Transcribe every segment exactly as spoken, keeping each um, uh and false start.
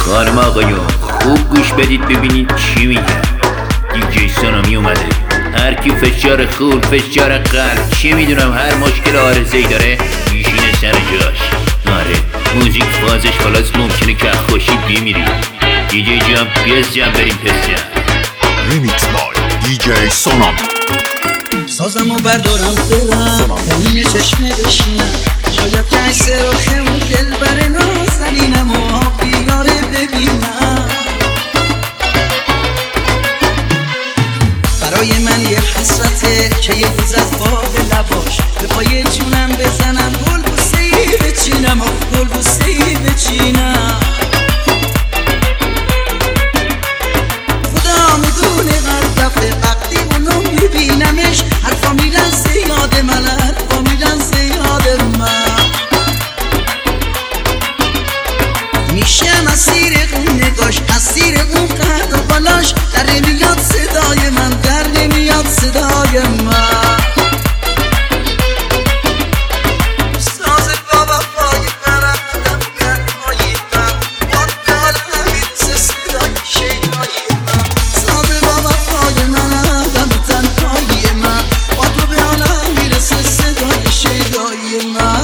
خانم آقایون خوب گوش بدید ببینید چی میگه. دیجی سونامی اومده. هر کی فشار خون، فشار قلب، چی میدونم هر مشکل عارضه‌ای داره میشینه سر جاش. آره موزیک فازش خلاص ممکنه که خوشی بیمیری. دیجی جان پیس جان بریم پس جان. ریمیکس بای دیجی سونامی. سازمو بردارم برم تنین چشمه بشینم، شاید که عکس راخمون دل بر نازنینم و بیاره ببینم. برای من یه حسرته که یه روز از باد لباش به پای جونم بزنم، گل بوسه‌ای بچینم و گل بوسه‌ای بچینم. خدا میدونه هر دفعه وقتی اونو میبینمش حرفا میرن زیاد من، حرفا میرن زیاد من. میشه مسیر اون نگاش، اسیر اون قد و بالاش، در نمیاد صدای من، در نمیاد صدای من. ساز بابا پای من رفتم گرهای من، باد به حال همین سه صدای شیدای من. ساز بابا پای من رفتم تنهای من، باد به حال همین سه صدای شیدای من.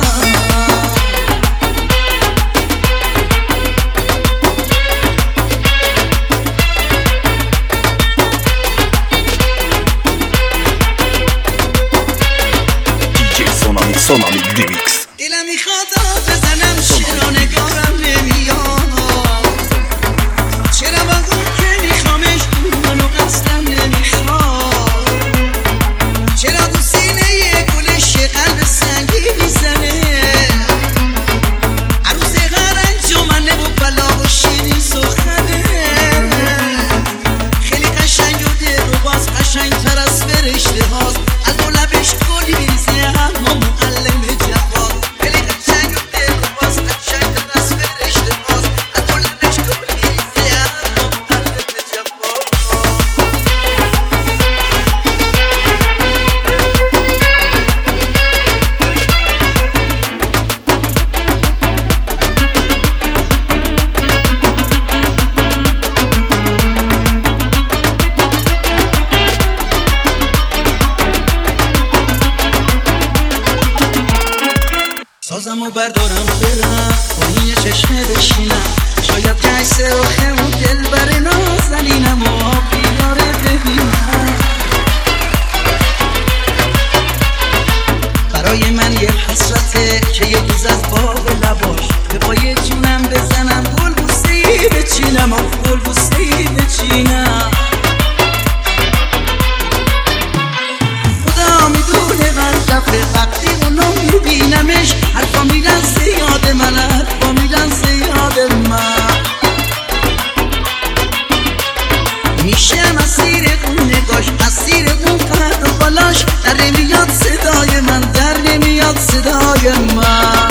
سونامی ریمیکس. دلم میخواد بزنم چرا نگارم نمیاد، چرا با اون که میخوامش منو قصدم نمیخواد، چرا تو سینه یه گلش قلب سنگی میزنه، عروس غرنج و منه و بلا و شیرین سخنه. خیلی قشنگ و دل رو باز قشنگ تر از فرشته هاست، از دو لبش گلی میریزه اما معلم جواد. خیلی قشنگ و دل رو باز قشنگ تر از فرشته هاست، از دو لبش گلی میریزه اما معلم جواد. سازمو بردارم برم پایین چشمه بشینم، شاید که عکس راخمون دل بر نازنینم و بیاره ببینم. برای من یه حسرته که یه روز از باب لباش به پای جونم بزنم، گل بوسه‌ای بچینم و گل بوسه‌ای بچینم. خدا میدونه هر دفعه وقتی اونو میبینمش حرفا میرن زیاد من، حرفا میرن زیاد من. میشه مسیر اون نگاش، اسیر اون قد و بالاش، در نمیاد صدای من، در نمیاد صدای من.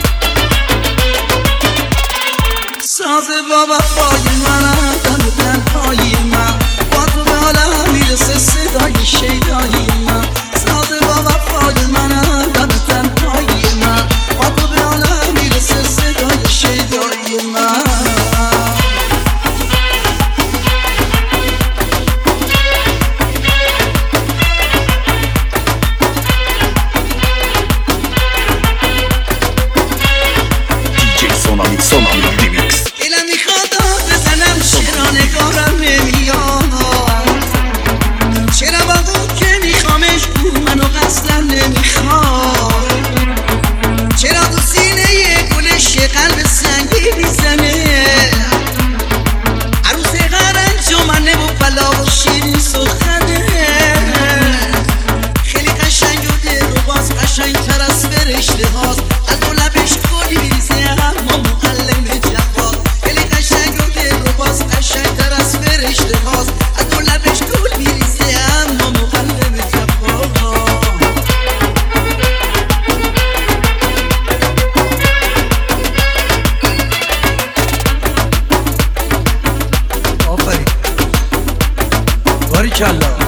ساز بابا پای من آدم تنهای من، باد به حالم میرسه صدای شیدای من. ساز بابا پای من آدم تنهای من، باد به حالم میرسه صدای شیدای من. دیجی سونامی سونامی ریمیکس. دلم میخواد بزنم چرا نگارم نمیاد، چرا با اون که میخوامش او منو قصدم نمیخواد، چرا تو سینه یه گلش قلب سنگی میزنه، عروس غرنج و منه و بلا و شیرین سخنه. خیلی قشنگ و دل رو باز قشنگ تر از فرشته هاست، از دو لبش گلی میریزه اما معلم جواد. خیلی قشنگ و دل رو باز قشنگ تر از فرشته هاست، از دو لبش گل میریزه اما معلم جواد. آفرین باریکلا.